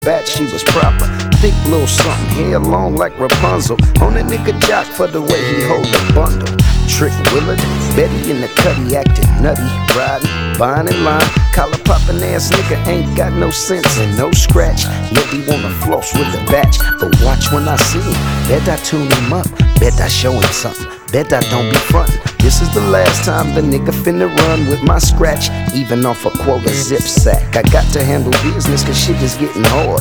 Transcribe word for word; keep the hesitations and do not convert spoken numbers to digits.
Bat, she was proper, thick little something, hair long like Rapunzel. On a nigga jock for the way he hold the bundle. Trick Willard, Betty in the cutty acting nutty, riding, buying in line. Collar poppin' ass nigga ain't got no sense and no scratch. Yet he wanna floss with the batch, but watch when I see him. Bet I tune him up, bet I show him something. Bet I don't be frontin'. This is the last time the nigga finna run with my scratch, even off a quota zip sack. I got to handle business cause shit is getting hard.